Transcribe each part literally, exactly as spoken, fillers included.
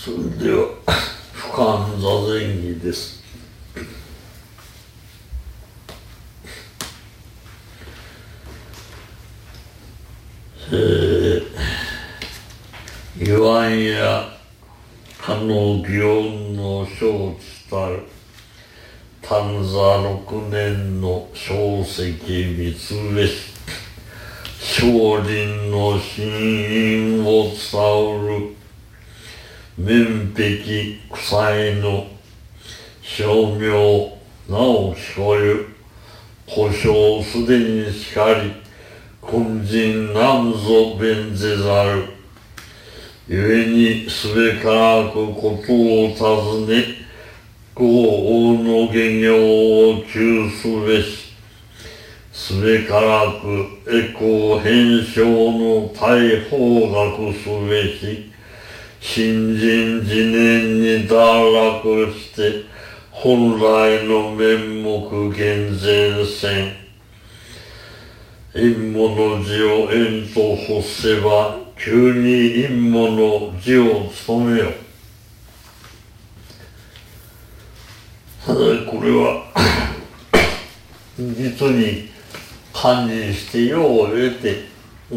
それでは俯瞰座禅儀です。えー、言わんやかの祇園の承知たる丹座六年の小石三つ上し少林の真因を伝うる面壁草絵の称名なお聞こえ故障すでにしかり根人なんぞ弁ぜざる故にすべからくことを尋ねご王の下行を求すべしすべからくエコ変象の大方角すべし新人次年に堕落して本来の面目厳然せん陰謀の字を縁と欲せば急に陰謀の字を務めよ。これは実に堪忍して用を得て、うん、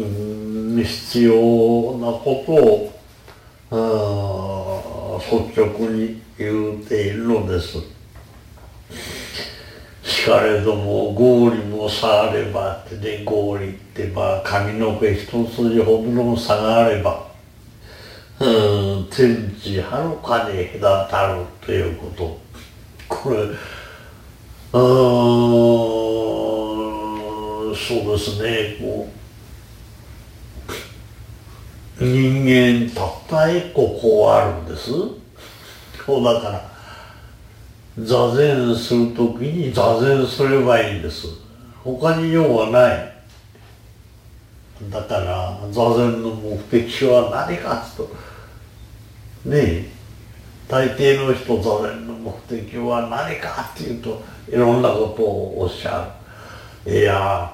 必要なことを率直に言うているのです。しかれども合理も差あればってね、合理ってまあ髪の毛一筋ほどの差があれば、うん、天地はるかに隔たるということ。これ、うーん、そうですね、こう人間たった一個こうあるんです。そうだから。座禅するときに座禅すればいいんです。他に用はない。だから座禅の目的は何かとねえ、大抵の人座禅の目的は何かっていうといろんなことをおっしゃる。いや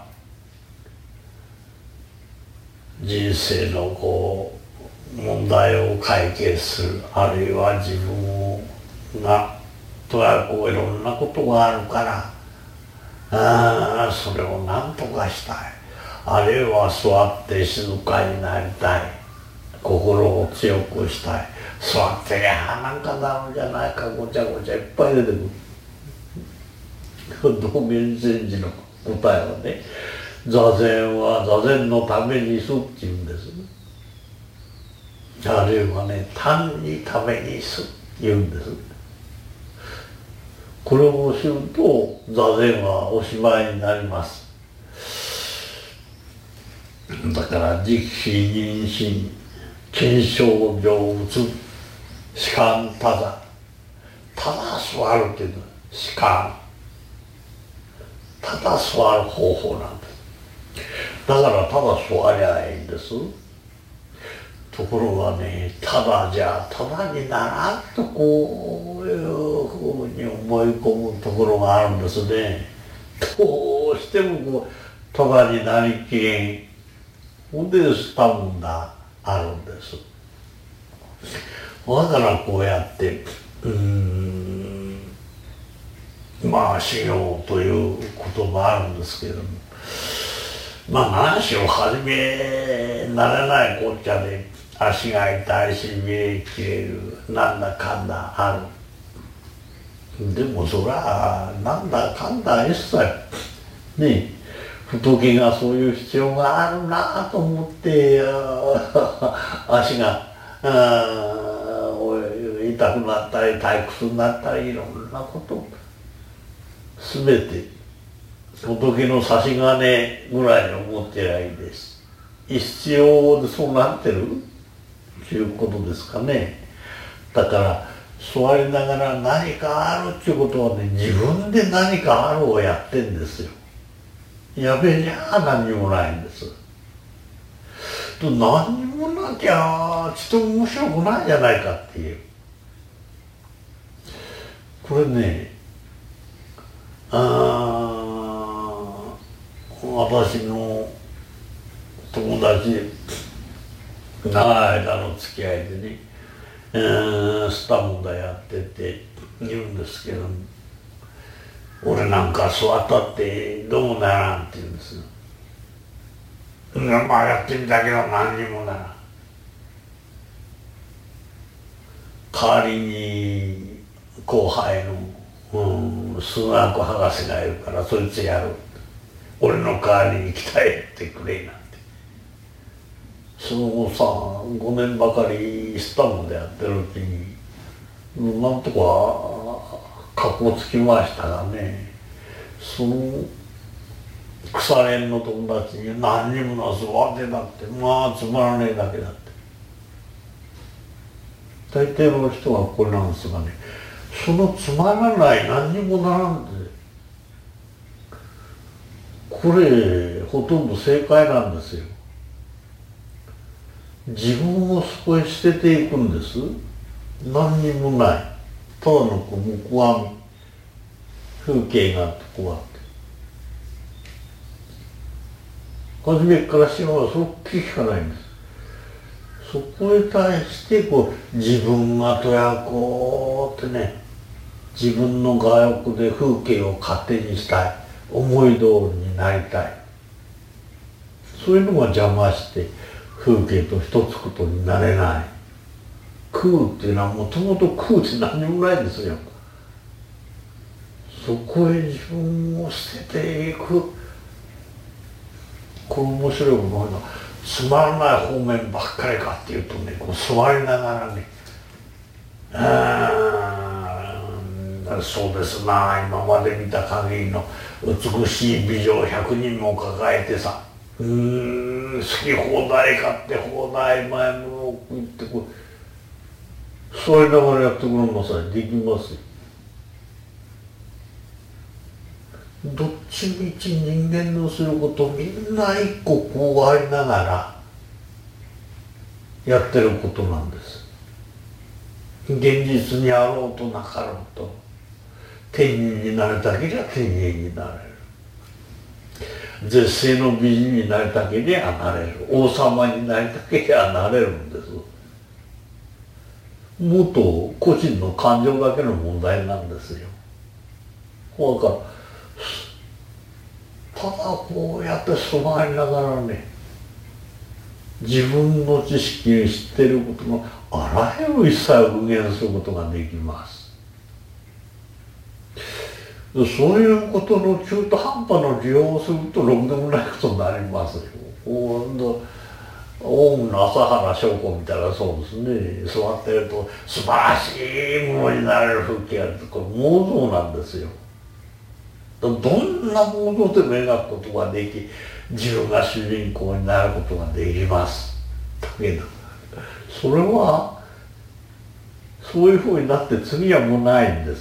人生のこう問題を解決する、あるいは自分がとはこういろんなことがあるから、あそれを何とかしたい、あるいは座って静かになりたい、心を強くしたい、座ってりゃなんかダメじゃないか、ごちゃごちゃいっぱい出てくる。道元禅師の答えはね、座禅は座禅のためにすっていうんです。あるいはね、単にためにすって言うんです。これを知ると座禅はおしまいになります。だから直視認心検証成仏士官ただただ座るっていうのは士官ただ座る方法なんです。だからただ座りゃいいんです。ところがね、ただじゃただにならんとこういうふうに思い込むところがあるんですね。どうしてもこうただになりきれん。ほんでしたもんだあるんです。だからこうやってうーんまあ修行ということもあるんですけれども、まあ何しろ始めなれないこっちゃで足が痛いし見え切れる、なんだかんだある。でもそりゃなんだかんだ一切ね、仏がそういう必要があるなと思って足が痛くなったり退屈になったりいろんなこと全て仏の差し金ぐらいに思ってりゃいいです。必要でそうなってるということですかね。だから座りながら何かあるっていうことはね、自分で何かあるをやってんですよ。やべえじゃあ何にもないんです。と何にもなきゃちょっと面白くないじゃないかっていう。これね、あ私の友達長い間の付き合いでね、 えー、スタムダやってて言うんですけど、俺なんか座ったってどうもならんって言うんですよ。まあやってみたけど何にもならん。代わりに後輩の、うん、数学博士がいるからそいつやる。俺の代わりに鍛えてくれなんて。その後さごねんばかりスタムでやってるうちになんとか格好つきましたがね、その腐れんの友達に何にもなすわてだってまあつまらねえだけだって。大抵の人はこれなんですがね、そのつまらない何にもならんでこれほとんど正解なんですよ。自分をそこへ捨てていくんです。何にもない、ただのこう木阿弥風景があってこうあって、初めから死ぬのはそっきりしかないんです。そこへ対してこう自分がとやこうってね、自分の我欲で風景を勝手にしたい、思い通りになりたい、そういうのが邪魔して風景と一つことになれない。空っていうのはもともと空って何にもないんですよ。そこへ自分を捨てていく。これ面白いものがつまらない方面ばっかりかっていうとね、こう座りながらね、あーそうですな、今まで見た限りの美しい美女をひゃくにんも抱えてさ、うーん好き放題買って放題前物を食ってこう座りながらやってくるのさえできますよ。どっちみち人間のすることみんな一個こうありながらやってることなんです。現実にあろうとなかろうと天人になりたけりゃ天人になれる、絶世の美人になりたけりゃなれる、王様になりたけりゃなれるんです。もっと個人の感情だけの問題なんですよ。だからただこうやって座りながらね、自分の知識に知っていることのあらゆる一切を具現することができます。そういうことの中途半端な利用をするとろくでもないことになりますよ。オウムの朝原将子みたいなそうですね、座ってると素晴らしいものになれる風景があると、これ妄想なんですよ。どんなものでも描くことができ、自分が主人公になることができます。だけどそれはそういうふうになって次はもうないんです。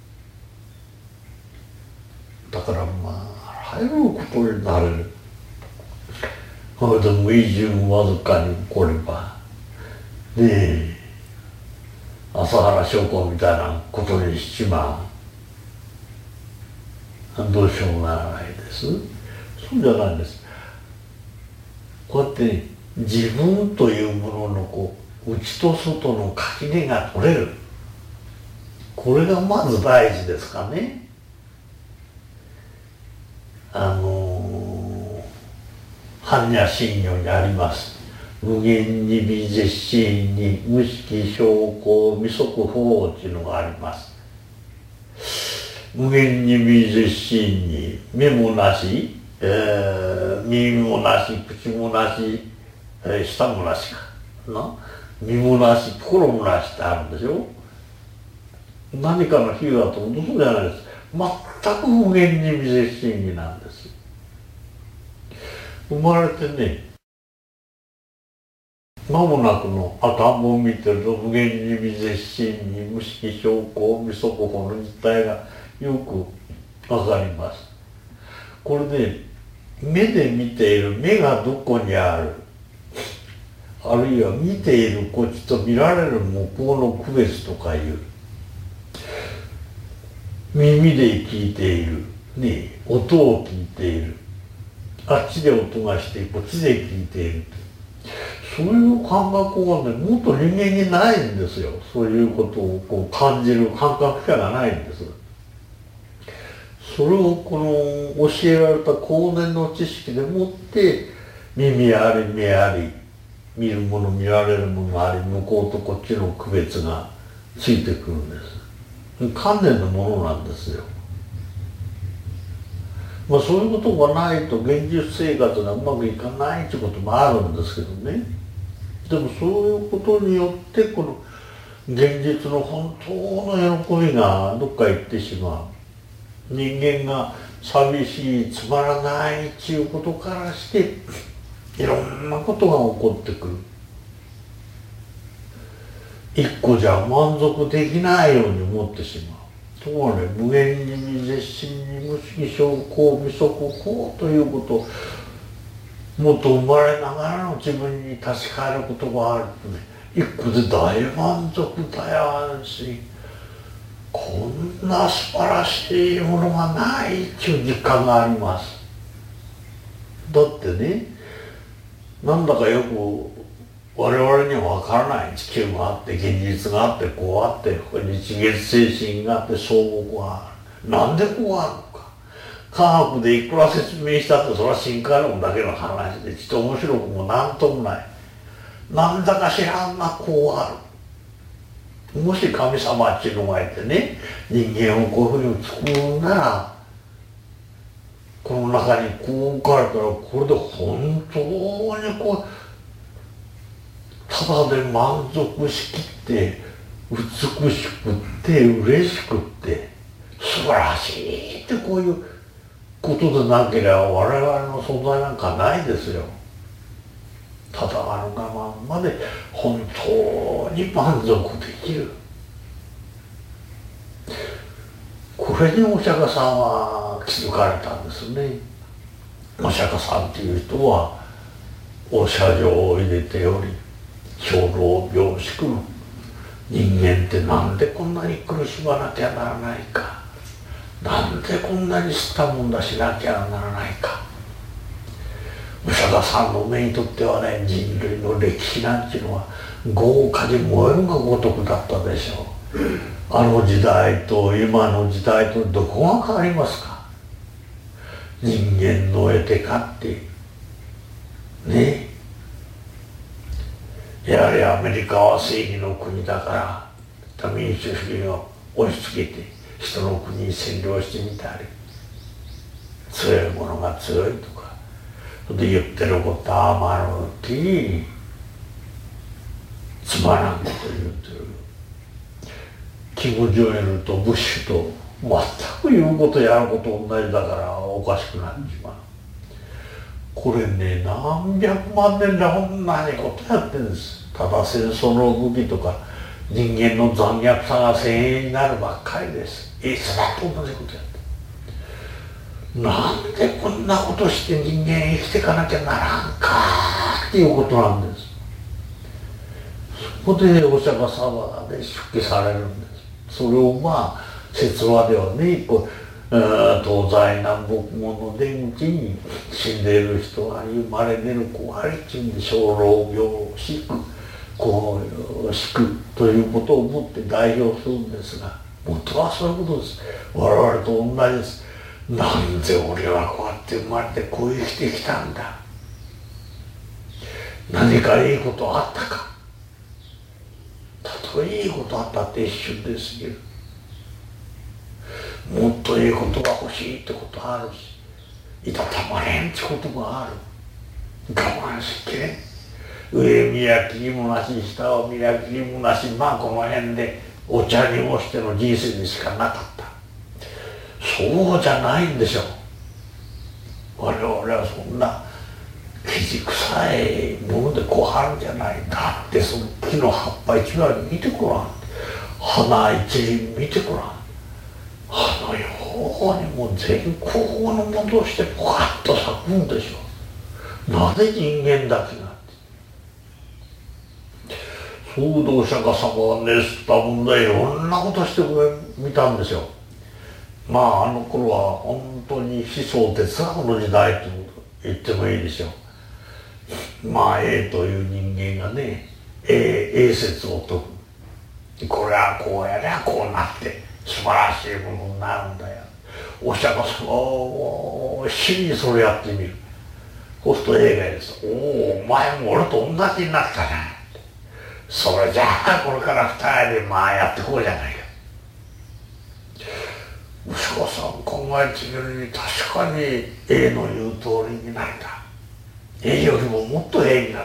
だからまああらゆることになれる。これでも一瞬わずかに起こればねえ朝原将子みたいなことにしちまう、どうしようもならないです。そうじゃないんです。こうやって、ね、自分というもののこう内と外の垣根が取れる、これがまず大事ですかね。あの般若心経にあります。無限に微絶心に無色証拠未速法っていうのがあります。無限に微絶心に目もなし、えー、耳もなし、口もなし、えー、舌もなしかな、身もなし、心もなしってあるんでしょ。何かの比喩だと本当そうじゃないです。全く無限に微絶心になんです。生まれてね間もなくの頭を見てると無限に微絶心に無色証拠未速法の実態がよくわかります。これで目で見ている目がどこにある、あるいは見ているこっちと見られる向こうの区別とかいう、耳で聞いている、ね、音を聞いている、あっちで音がしてこっちで聞いている、 そういう感覚がね、もっと人間にないんですよ。そういうことをこう感じる感覚がないんです。それをこの教えられた後年の知識でもって耳あり目あり見るもの見られるものあり向こうとこっちの区別がついてくるんです。観念のものなんですよ。まあそういうことがないと現実生活がうまくいかないってこともあるんですけどね。でもそういうことによってこの現実の本当の喜びがどっか行ってしまう。人間が寂しいつまらないっていうことからしていろんなことが起こってくる。一個じゃ満足できないように思ってしまう。ところがね、無限に未絶心に無思議症こう未足こうということもっと生まれながらの自分に立ち返ることがあるとね、一個で大満足大安心、こんな素晴らしいものがないっていう実感があります。だってね、なんだかよく我々には分からない地球があって現実があってこうあって日月精神があって相互がある。なんでこうあるのか。科学でいくら説明したってそれは進化論だけの話でちょっと面白くもなんともない。なんだか知らんがこうある。もし神様っていうのがいてね、人間をこういうふうに作るならこの中にこう置かれたらこれで本当にこうただで満足しきって美しくって嬉しくって素晴らしいってこういうことでなければ我々の存在なんかないですよ。ただあるがまんまで本当に満足できる。これにお釈迦さんは気づかれたんですね。お釈迦さんっていう人はお釈状を入れており兵糧病死苦の人間ってなんでこんなに苦しまなきゃならないか、なんでこんなに吸ったもんだしなきゃならないか。お釈迦さんの目にとってはね、人類の歴史なんていうのは豪華に燃えるがごとくだったでしょう。あの時代と今の時代とどこが変わりますか。人間の得て勝ってね、やはりアメリカは正義の国だから民主主義を押し付けて人の国に占領してみたり、強い者が強いとかそれで言ってることはまるうちにつまらんこと言ってる。キム・ジョンイルとブッシュと全く言うことやること同じだからおかしくなってしまう。これね、何百万年で同じことやってるんです。ただ戦争の動きとか人間の残虐さが鮮明になるばっかりです。いつだって同じことやってる。なんでこんなことして人間生きていかなきゃならんかっていうことなんです。そこでお釈迦様で出家されるんです。それをまあ説話ではね、こう東西南北門の出口に死んでいる人が生まれ出る子ありっていうんで生老病死苦こう死苦ということをもって代表するんですが、本当はそういうことです。我々と同じです。なんで俺はこうやって生まれてこう生きてきたんだ。何かいいことあったか。たとえいいことあったって一瞬ですけど、もっといいことが欲しいってことあるし、いたたまれんってことがある。我慢しきれん。上見やきりもなし下を見やきりもなし、まあこの辺でお茶にもしての人生でしかなかった。そうじゃないんでしょう。我々はそんな生地臭いものでこうはるんじゃない。だってその木の葉っぱ一枚見てごらん。花一輪見てごらん。あのようにもう全高のものとしてポカッと咲くんでしょう。なぜ人間だけがって。そうでお釈迦様は熱ったもんでいろんなことしてみたんですよ。まああの頃は本当に思想哲学の時代と言ってもいいでしょう。 まあ A という人間がね A, A 説を説く。これはこうやりゃこうなって素晴らしいものになるんだよ。お釈迦様は真にそれやってみる。そうすると A がです。おお、お前も俺と同じになったな。それじゃあこれから二人でまあやってこうじゃないか。お釈迦さん考えてみるに確かに A の言う通りになった。A よりももっと A になった。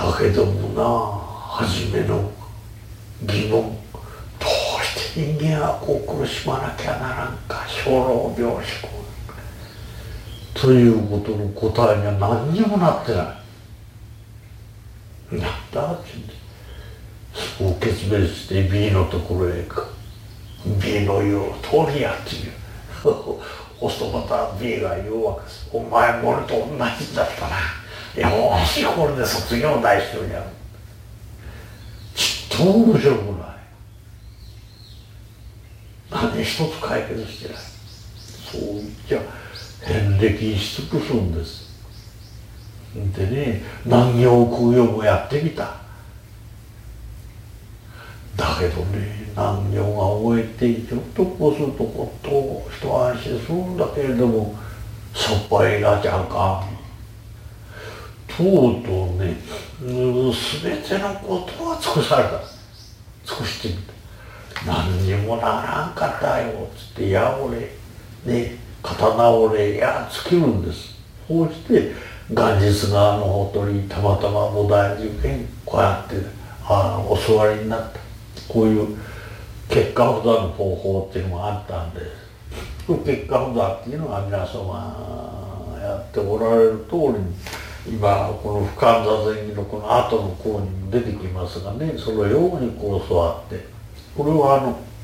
だけどもな、初めの疑問、どうして人間はこう苦しまなきゃならんか、生老病死ということの答えには何にもなってない。なんだって言ってそこを決別して B のところへ行く。 B の言う通りやってみる。そうするとまた B が言うわけです。お前も俺と同じだったな。よーしこれで卒業大師匠にやる。ちっとも面白くない。何一つ解決してない。そう言っちゃ遍歴し尽くすんです。でね、何行空用もやってみた。だけどね、難行が終えてちょっとこうするとほっと一安心するんだけれども、しょっぱいなちゃんか。とうとうね、全てのことは尽くされた。尽くしてみた。何にもならんかったよつってやおれね、刀折れや尽きるんです。そうしてガンジス川のほとりにたまたま菩提寺にこうやってあお座りになった。こういう結果札の方法っていうのがあったんです。結果札っていうのは皆様やっておられる通りに今この不完座禅儀のこの後の項にも出てきますがね、そのようにこう座って、これは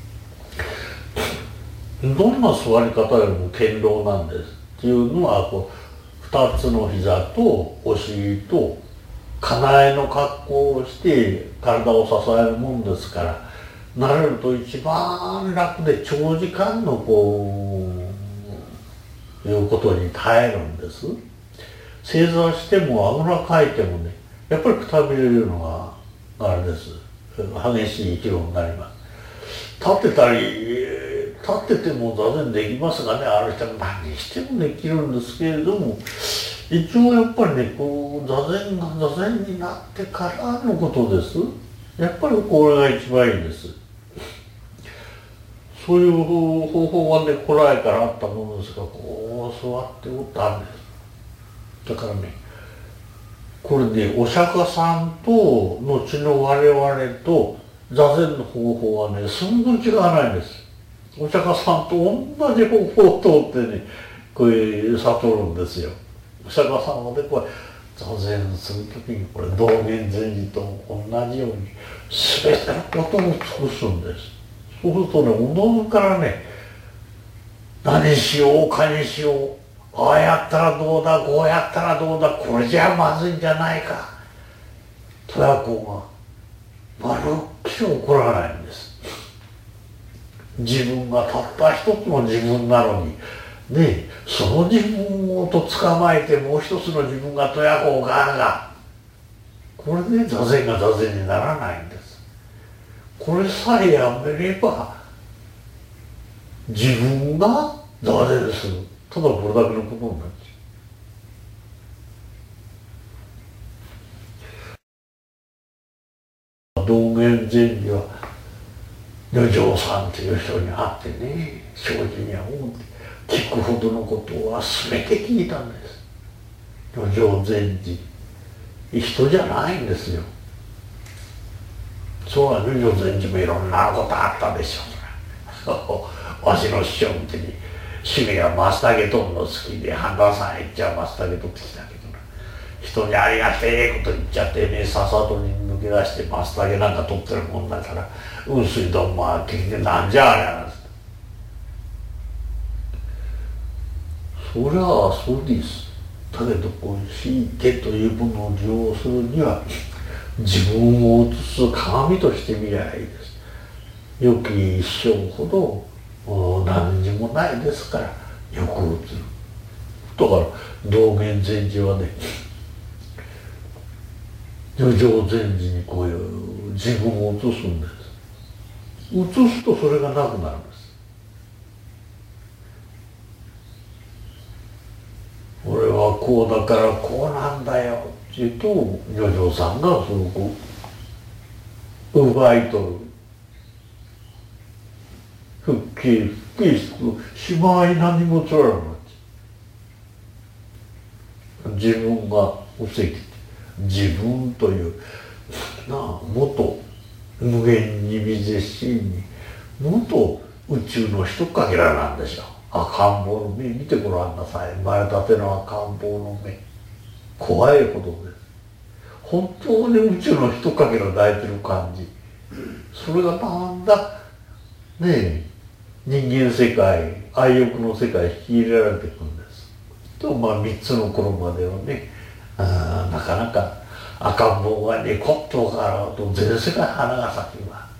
あのどんな座り方よりも堅牢なんですっていうのは、こう二つの膝とお尻とかなえの格好をして体を支えるもんですから、慣れると一番楽で長時間のこういうことに耐えるんです。正座してもあぐらかいてもね、やっぱりくたびれるのがあれです。激しい息をになります。立ってたり立ってても座禅できますがね、ある人は何してもできるんですけれども、一応やっぱりね、こう座禅が座禅になってからのことです。やっぱりこれが一番いいんです。そういう方法はね、古来からあったものですが、こう座っておったんです。だからね、これね、お釈迦さんと後の我々と座禅の方法はね、そんなに違わないんです。お釈迦さんと同じ方法を通ってね、こういう悟るんですよ。お釈迦さんはね、これ座禅するときにこれ道元禅師と同じように全てのことを尽くすんです。そうするとね、おのずからね、何しようかにしよう、ああやったらどうだ、こうやったらどうだ、これじゃまずいんじゃないかとやこうがまるっきり起こらないんです。自分がたった一つの自分なのにね、その自分をと捕まえてもう一つの自分がとやこうがあるが、これで座禅が座禅にならないんです。これさえやめれば自分が座禅する、ただこれだけのことになっちゃう。道元禅師は如常さんという人に会ってね、障子に会おうって聞くほどのことは全て聞いたんです。如常禅師人じゃないんですよ。そうは如常禅師もいろんなことあったでしょう。わしの師匠みたいに趣味はマスタケ取るの好きで、半田さん行っちゃマスタケ取ってきたけどな、人にありがてえこと言っちゃってね、さっさとに抜け出してマスタケなんか取ってるもんだから、雲水どんまってきて、なんじゃあれなんです。そりゃあそうです。だけどこういう神経というものを利用するには自分を映す鏡として見りゃいいです。良き一生ほど何にもないですからよく映る。 から道元禅師はね、如常禅師にこういう自分を映すんです。映すとそれがなくなるんです。俺はこうだからこうなんだよって言うと、如常さんがすごく奪い取る。復帰、復帰してしまい何も取らなくなっちゃう。自分が防いでて、自分というなあ元無限に微絶心に元宇宙の一かけらなんでしょう。赤ん坊の目見てごらんなさい。前立ての赤ん坊の目、怖いほどです。本当に宇宙の一かけら抱いてる感じ、それがだんだんねえ人間世界、愛欲の世界に引き入れられていくんです。とまあみっつの頃まではね、あなかなか赤ん坊がニコッと笑うと全世界花が咲きます。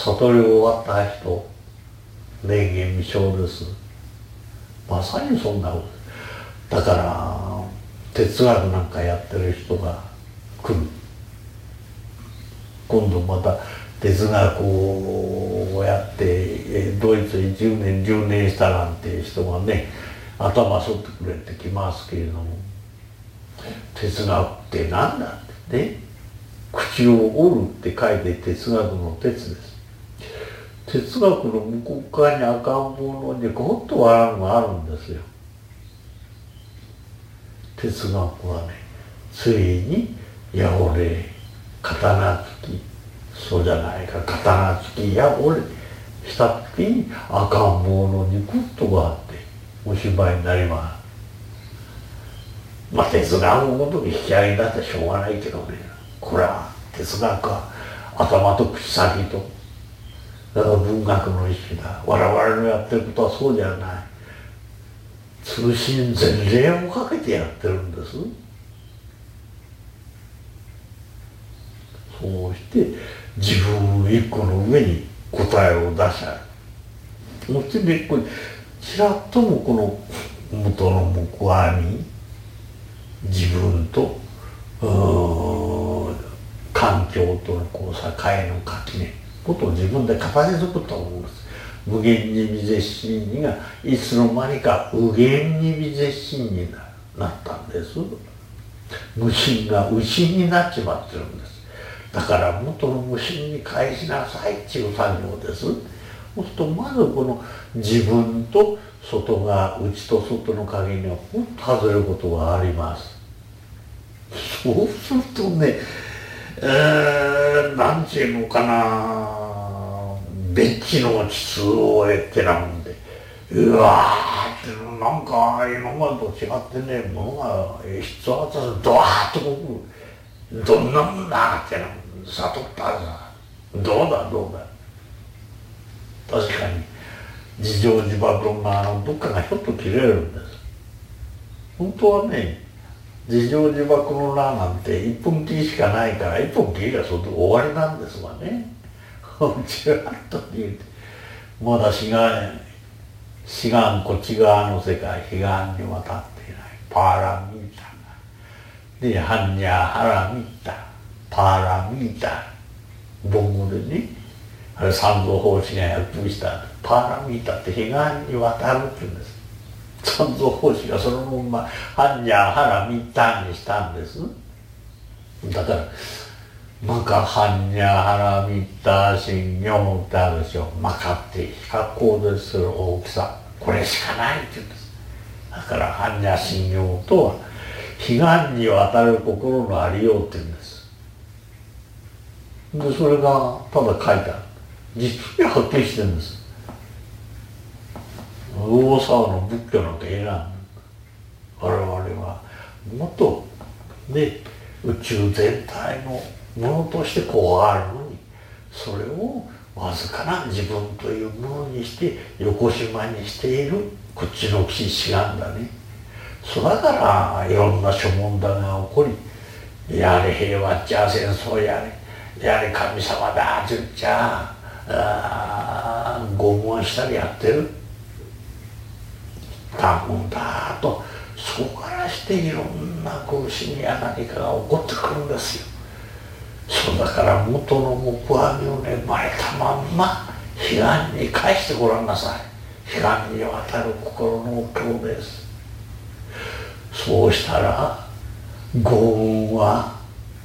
悟り終わった人、霊言未生です。まさにそんなこと。だから哲学なんかやってる人が来る。今度また哲学をやってドイツにじゅうねんじゅうねんしたなんていう人がね、頭剃ってくれてきますけれども、哲学って何だってね、口を折るって書いて哲学の哲です。哲学の向こう側に赤ん坊のにゴッと笑うのがあるんですよ。哲学はね、ついにやおれ刀つき、そうじゃないか、刀つきやおれした時に赤ん坊のにゴッとがあってお芝居になります。まあ哲学のことに引き上げだってしょうがないけどね、これは哲学は頭と口先と、だから文学の一種だ。我々のやってることはそうじゃない。通信前例をかけてやってるんです。そうして自分一個の上に答えを出しゃる。そしてね、これちらっともこの元の木阿弥、自分と環境とのこう境の垣根ことを自分で形作ったと思うんです。無限に微絶心にがいつの間にか無限に微絶心になったんです。無心が無心になっちまってるんです。だから元の無心に返しなさいっていう作業です。そうするとまずこの自分と外が内と外の影にはほんと外れることがあります。そうするとね、えー、なんていうのかな、ベッチの地痛を得てなもんで、うわーってなんか今までと違ってね、ものが質を渡すドワーッとこう、どんなもんだってな、悟ったらどうだどうだ。確かに自情自爆論がどっかがひょっと切れるんです。本当はね、自情自爆の欄なんていっぷん切りしかないから、いっぷん切りがそれで終わりなんですわね。ちらっと言うて、まだ志願志願こっち側の世界、彼岸に渡っていないパーラミータで、ハンニャハラミータ、パーラミータ、梵語でね、あれ三蔵法師が訳したパーラミータって彼岸に渡るって言うんです。三蔵法師がそのままハンニャハラミータにしたんです。だからマカハンニャハラミッタ信用ってあるでしょ。マカって比較行動する大きさ、これしかないって言うんです。だからハンニャ信用とは彼岸に渡る心のありようって言うんです。でそれがただ書いてある。実にはっきりしてるんです。大沢の仏教なんかいらん。我々はもっとね、宇宙全体のものとしてこうあるのに、それをわずかな自分というものにして横島にしているこっちの騎士なんだね。そうだからいろんな諸問題が起こり、やれ平和っちゃ戦争やれ、やれ神様だって言っちゃあ拷問したりやってる。 たもんだと、そこからしていろんな苦しみや何かが起こってくるんですよ。そうだから元の木阿弥をね、生まれたまんま彼岸に返してごらんなさい。彼岸に渡る心のお経です。そうしたら豪運は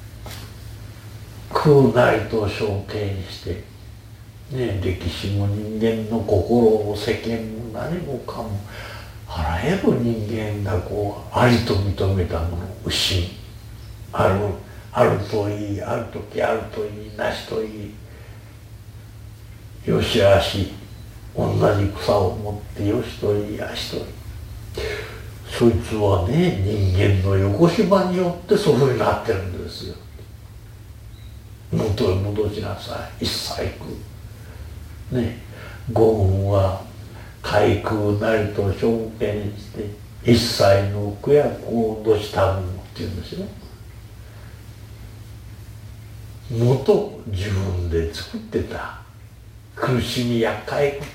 空なりと承継にして、ね、歴史も人間の心も世間も何もかもあらゆる人間がこうありと認めたもの、牛あるあるといい、ある時あるといい、なしといい、よしあし、同じ草を持ってよしといい、あしといい、そいつはね、人間のよこしまによってそういうふうになってるんですよ。元へ戻しなさい、一切空ね。五運は海空なりと証券して一切の苦役を脅したものっていうんですよ。元自分で作ってた苦しみ厄介こと、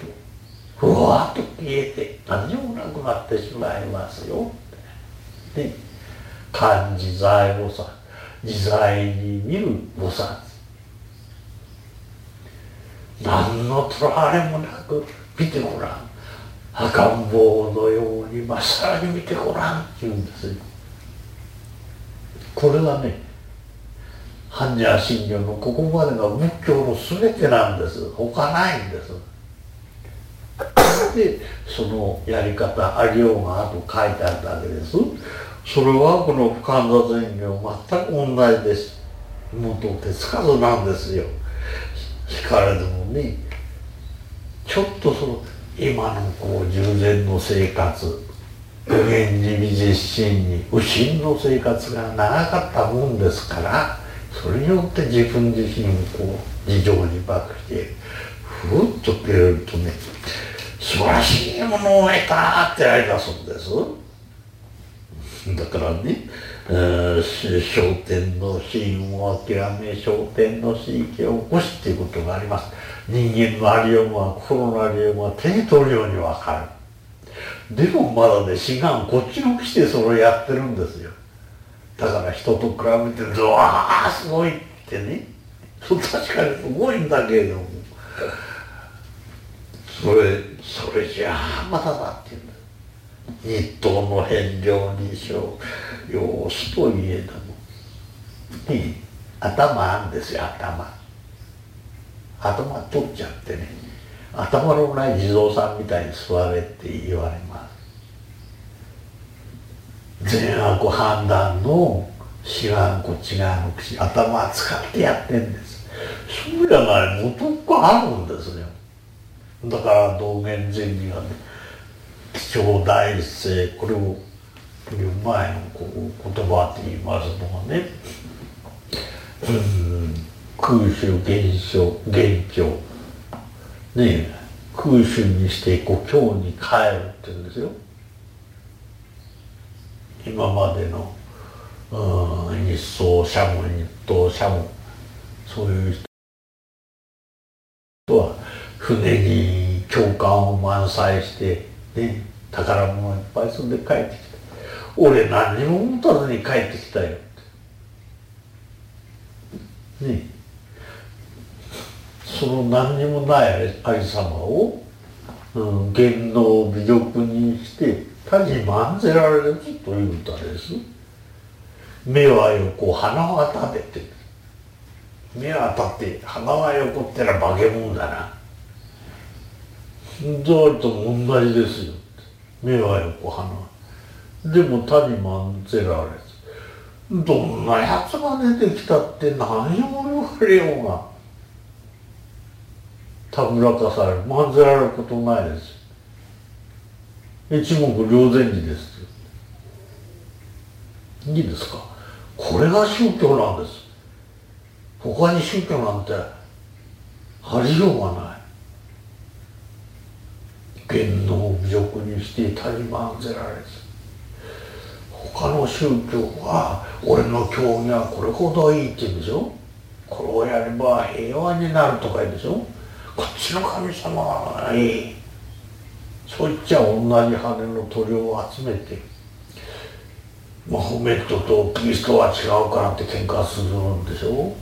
ふわっと消えて何にもなくなってしまいますよ。で、漢自在菩薩、自在に見る菩薩、何のとらわれもなく見てごらん、赤ん坊のようにまっさらに見てごらんって言うんですよ。これはね、般若心経のここまでが仏教の全てなんです。他ないんです。で、そのやり方、ありようがあと書いてあるだけです。それはこの不完座禅行全く同じです。元手つかずなんですよ。聞かれてもね、ちょっとその今のこう従前の生活、無限に未実心に右心の生活が長かったもんですから、それによって自分自身をこう自情自爆してふっと出るとね、素晴らしいものを得たってありだそうです。だからね、えー、昇天の心を諦め昇天の死域を起こしっていうことがあります。人間のありようが心のありようが手に取るように分かる。でもまだね、志願こっちの来てそれをやってるんですよ。だから人と比べて、うわーすごいってね、そう確かにすごいんだけれども、それそれじゃあまだだっていうんだ。日東の変量にしよう様子といえども、ね、頭あるんですよ。頭頭取っちゃってね、頭のない地蔵さんみたいに座れって言われます。善悪判断の知らんこっち側の口、頭使ってやってんです。そうじゃない元があるんですよ。だから道元禅師がね、貴重第一声、これを言う前のこう言葉って言いますのがね、うん空種現象現境ね、空種にして故郷に帰るって言うんですよ。今までのうん日宗社門日東社門、そういう人は船に教官を満載してね、宝物をいっぱい積んで帰ってきた。俺何にも持たずに帰ってきたよってね。その何にもないありさまを、うん、言能美辱にして他にまんぜられるという歌です。目は横鼻は立てて、目は立って鼻は横ってのは化け物だな。どうとも同じですよ。目は横鼻はでも他にまんぜられず、どんなやつが出てきたって何も言われようがたぶらかされる、まんぜられることないです。一目瞭然寺です。いいですか。これが宗教なんです。他に宗教なんてありようがない。言能美辱にして他にまんぜられず、他の宗教は俺の教義はこれほどいいって言うんでしょ。これをやれば平和になるとか言うんでしょ。こっちの神様はいい。 そいっちゃ同じ羽の鳥を集めて、マホメットとキリストは違うからって喧嘩するんでしょ。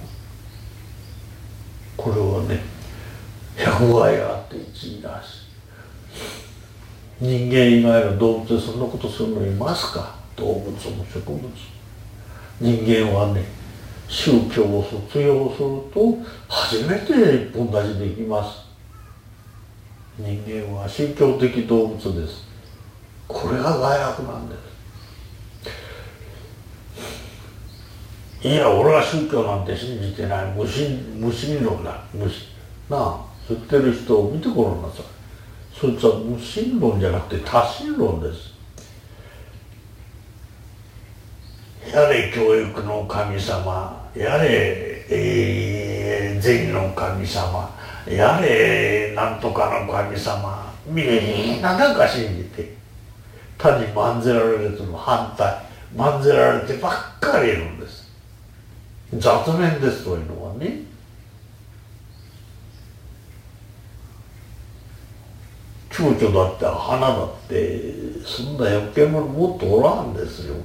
これはね、百害あって一位だし、人間以外の動物でそんなことするのいますか。動物も植物、人間はね、宗教を卒業すると初めて一本立ちできます。人間は宗教的動物です。これが害悪なんです。いや、俺は宗教なんて信じてない、無神無神論だ、無神なあ、言ってる人を見てごらんなさい。そいつは無神論じゃなくて多神論です。やれ教育の神様、やれ、えー、善の神様、やれなんとかの神様、みんななんか信じて、他にまんぜられるとの反対、まんぜられてばっかりいるんです。雑念ですというのはね。蝶々だって花だってそんな余計者もっとおらんですよ。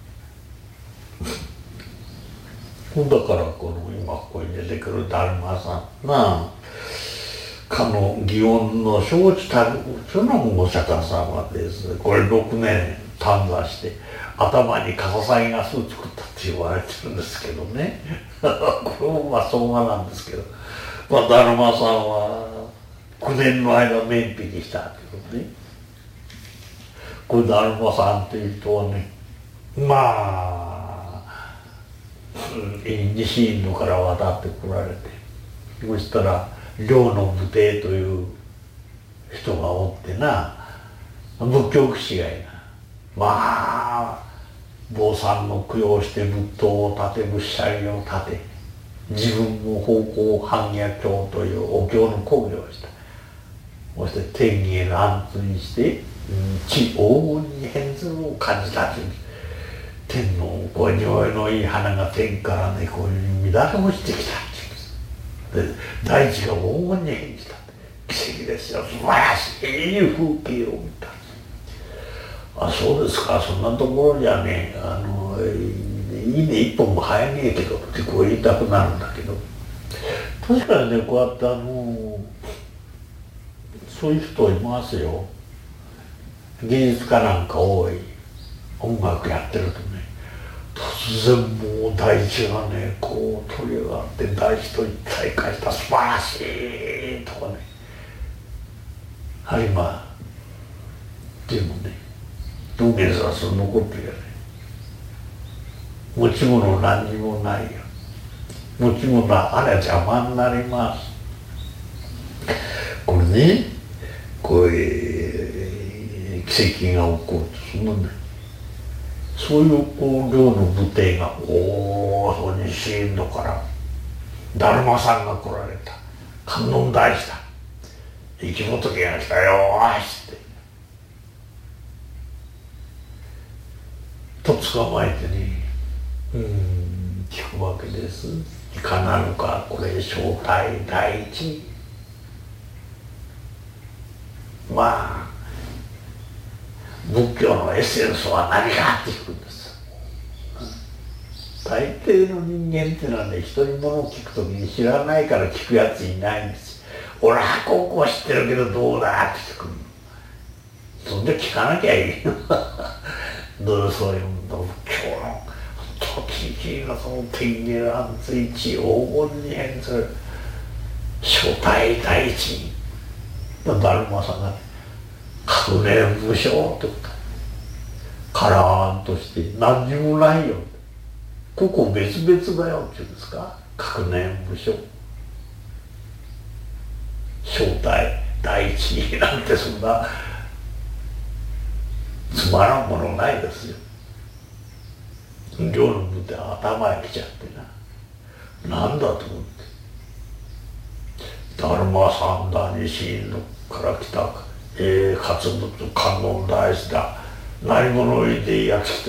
だからこの今ここに出てくる達磨さんなあ、かの祇園の承知たるうのお釈迦様です。これろくねん短座して頭にカササギが巣作ったって言われてるんですけどね。これもまあ相馬なんですけど、まあ、達磨さんはきゅうねんの間面壁したってことね。これ達磨さんっていう人はね、まあ、うん、西インドから渡ってこられて、そしたら両の武帝という人がおってな、仏教苦士がいな、まあ坊さんの供養して仏塔を建て、仏舎利を建て、自分も方向般若経というお経の講義をした。そして天に乱追して、地黄金に変ずるを感じたという。天のこう匂いのいい花が天からね、こういう乱れ落ちてきたっていうんです。で、大地が黄金に変じた。奇跡ですよ。素晴らしい風景を見た。あ、そうですか、そんなところじゃね、あの、いいね、一本も生えねえけどってこう言いたくなるんだけど、確かにね、こうやってあの、そういう人いますよ。芸術家なんか多い。音楽やってるとね、突然もう大地がね、こう鳥があって大地と一体化した素晴らしいとかね、播磨っていうのね、道元さんその残ってるよね。持ち物何にもないよ。持ち物はあれ邪魔になります。これね、こういう奇跡が起こるとそんなんね、そういうこう寮の部隊がおおそう西インドから達磨さんが来られた、観音大師だ、生き仏が来たよーしってと捕まえてね、うーん聞くわけです。いかなるかこれ正体第一、まあ仏教のエッセンスは何かって聞くんです。大抵の人間っていうのはね、人に物を聞くときに知らないから聞くやついないんです。俺はここは知ってるけどどうだって聞くの。そんで聞かなきゃいいよ。どうそういうの仏教の時々のその天下乱追地黄金に変する初体第一、達磨さんがね、革命無償ってこと、カラーンとして何にもないよ、ここ別々だよっていうんですか、革命無償、正体第一なんてそんなつまらんものないですよ。寮の部で頭へきちゃってな、なんだと思って、達磨さんだ、西インドから来たえー、勝物観音大師だ、何者入りでやってきた、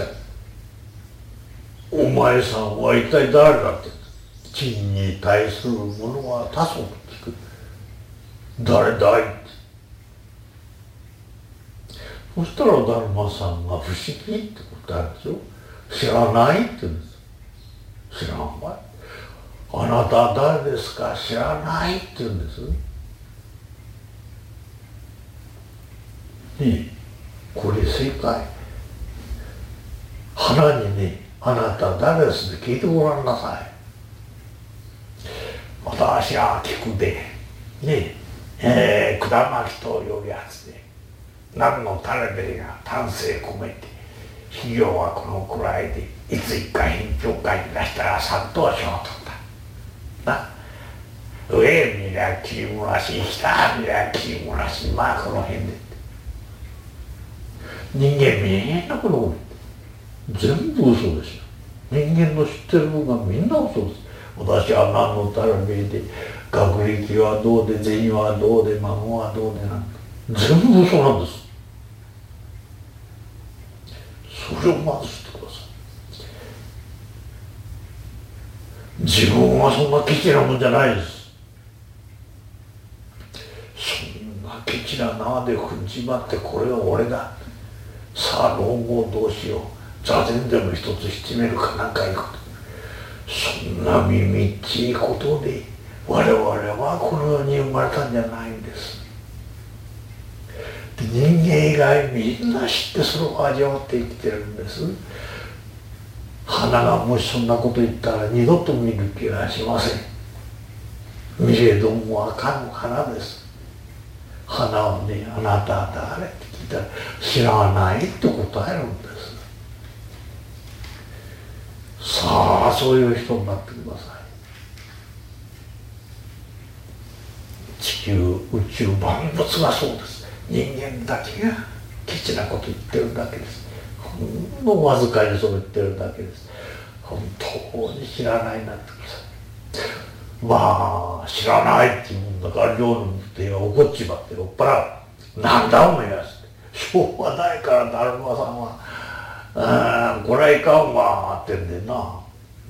お前さんは一体誰だって、地に対するものは多層と聞く、誰だいって、 そしたら達磨さんが不思議って答えるんですよ。知らないって言うんです。知らんわい。あなたは誰ですか、知らないって言うんです。ねえ、これ正解。花にね、あなたは誰ですって聞いてごらんなさい。私は菊で、ねえ、えー、管巻というやつで、何の種でが丹精込めて、肥料はこのくらいで、いつ一回品評会に出したら三等賞を取った。な、上見りゃ木村氏、下見りゃ木村氏、まあこの辺で。人間みんなこの全部嘘ですよ。人間の知ってる分がみんな嘘です。私は何のたらめで、学歴はどうで、銭はどうで、孫はどうでなんて全部嘘なんです。それをまず知ってください。自分はそんなケチなもんじゃないです。そんなケチな縄で踏んじまって、これは俺だ、さあ老後どうしよう、座禅でも一つしてみるかなんかいうこと、そんな耳っちいことで我々はこの世に生まれたんじゃないんです。で、人間以外みんな知ってそれを味わって生きてるんです。花がもしそんなこと言ったら二度と見る気がしません。見れどもあかん花です。花をね、あなたは誰って聞いたら知らないって答えるんです。さあそういう人になってください。地球宇宙万物がそうです。人間だけがケチなこと言ってるだけです。ほんのわずかにそう言ってるだけです。本当に知らないなってください。まあ知らないっていうもんだから寮の手が怒っちまって酔っ払う。なんだおめえやつって。しょうがないから達磨さんは、これはいかんわってんでな、うん、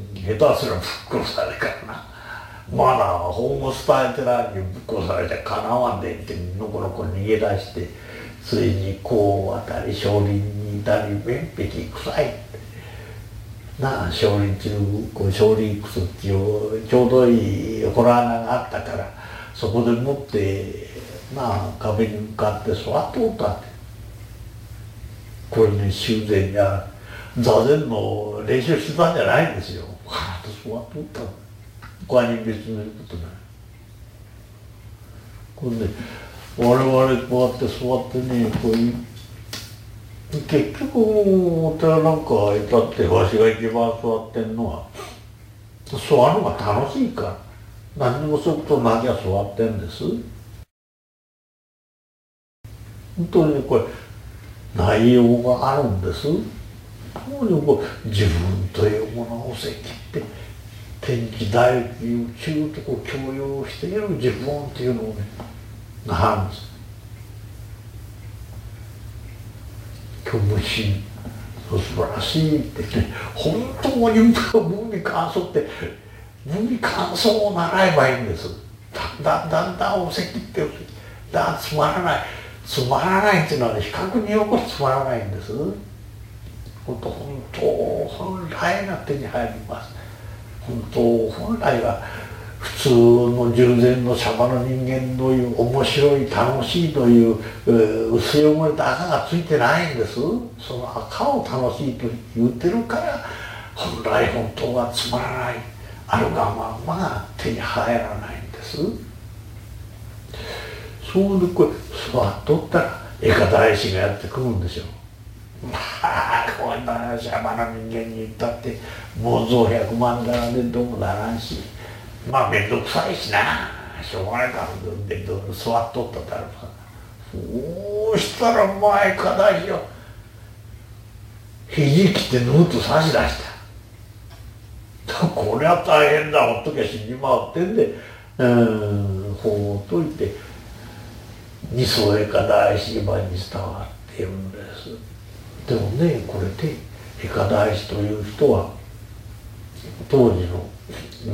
下手すらぶっ殺されるからな。まだホームスタイテラーにぶっ殺されちゃかなわんでってのこのこ逃げ出して、ついにこう渡り少林に至り面壁臭いってなあ、少林中こう少林窟っていうちょうどいい洞穴があったから、そこでもってなあ壁に向かって座っておったって。これね、修繕や座禅の練習してたんじゃないんですよ。はぁと座っておったの。他に別にことない。これね、我々こうやって座ってね、こういう結局お寺なんかいたってわしが一番座ってんのは座るのが楽しいから、何にもすることなきゃ座ってんです。本当にこれ内容があるんです。特にこう自分というものを捨てきって天地大宇宙とこう共有している自分っていうのをね、なんです虚無心、素晴らしいってね、本当に無味乾燥って無味乾燥を習えばいいんです。だんだんだんだんおせきってだんつまらないつまらないっていうのはね、比較によくつまらないんです。本当本当本来が手に入ります。本当本来は普通の従前のシャバの人間のいう面白い楽しいという、えー、薄汚れた赤がついてないんです。その赤を楽しいと言ってるから本来本当はつまらないあるがまんまが手に入らないんです。そうでこれ座っとったらエカ大師がやってくるんですよ。まあこんなシャバな人間に言ったって妄想百万柄でどうもならんし、まあ面倒くさいしな、しょうがないから面倒座っとっただろうか。そうしたら前か大師よ肘切ってぬっと差し出した。これは大変だ、ほっときゃ死にまうってんで、うんほうといて二層エカ大師番に伝わっているんです。でもね、これでエカ大師という人は当時の、うん、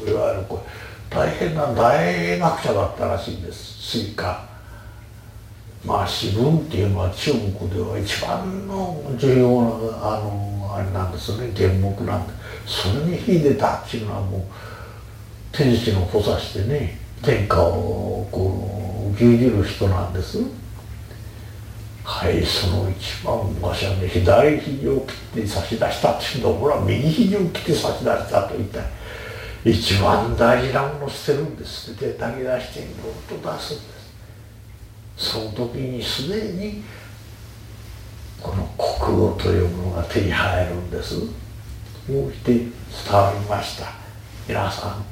いわゆるこれ大変な大学者だったらしいんです。スイカまあ詩文っていうのは中国では一番の重要なあのあれなんですね、原目なんで、それに秀でたっていうのはもう天使の補佐してね、天下をこう牛耳る人なんです。はい、その一番昔はね、左肘を切って差し出したっていうのを、ほら右肘を切って差し出したと言ったら一番大事なものを捨てるんですって、手出してどっと出すんです。その時にすでにこの国語というものが手に入るんです。こうして伝わりました皆さん。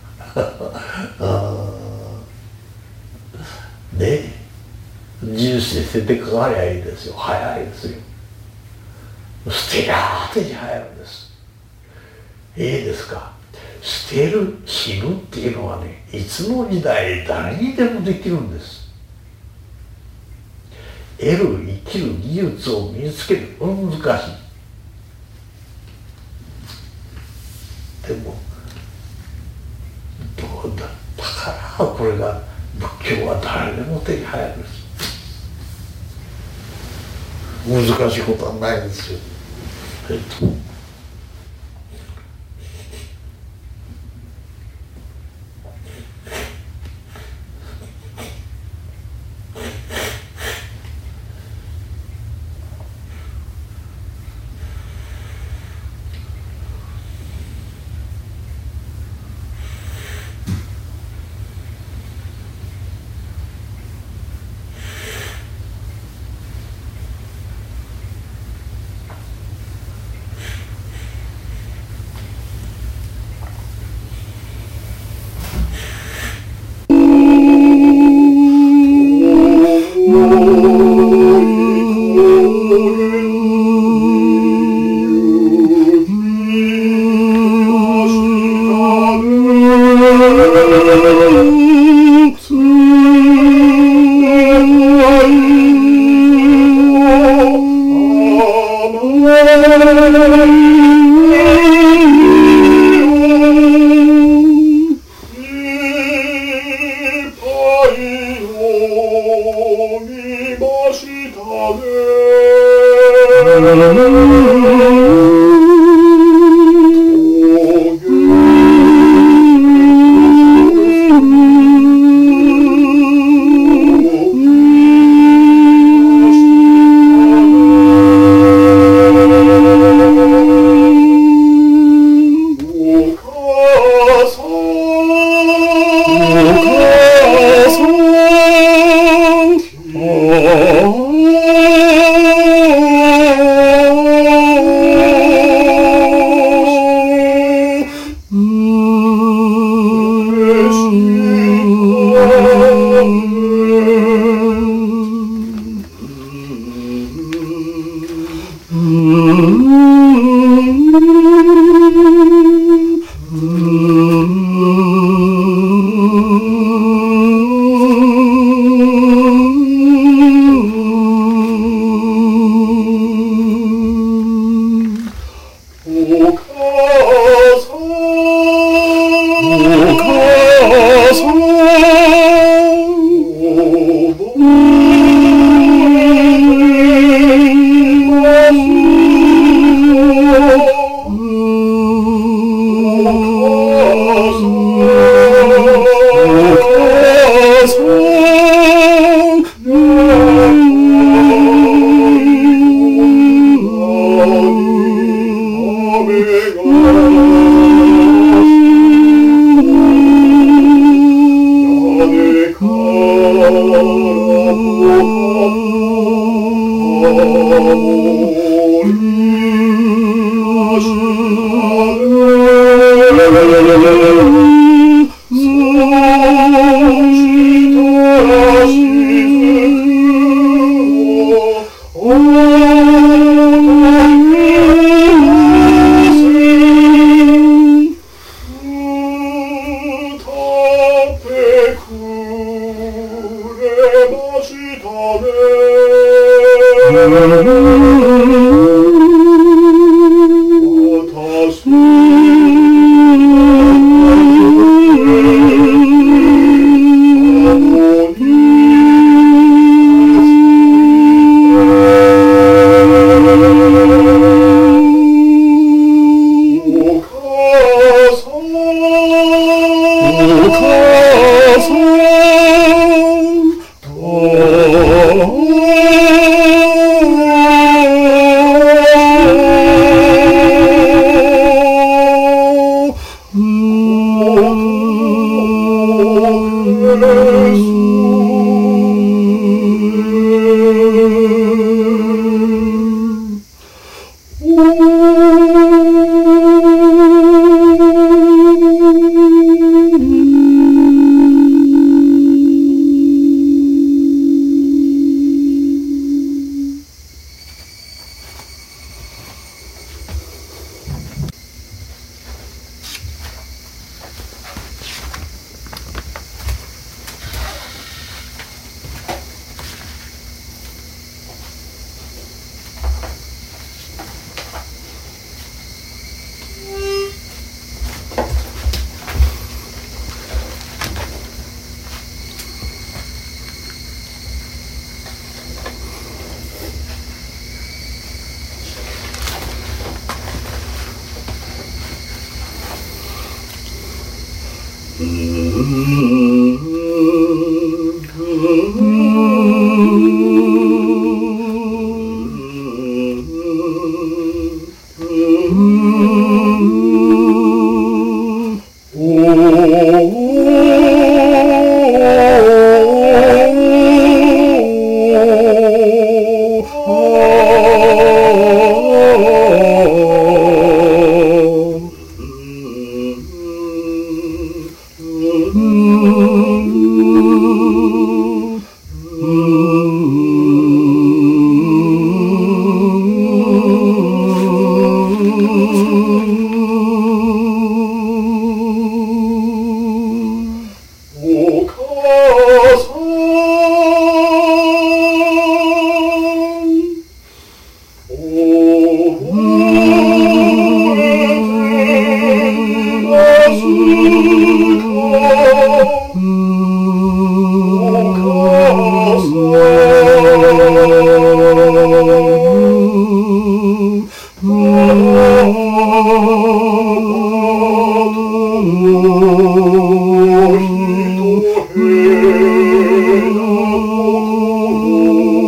ねえ、人生捨ててかかりゃいいですよ。早いですよ。捨てりゃ手に入るんです。いいですか。捨てる、死ぬっていうのはね、いつの時代誰にでもできるんです。得る、生きる技術を身につける、難しい。でもどうだ、だからこれが仏教は誰でも手に入るんです。難しいことはないんですよ。えっと Amen. Oh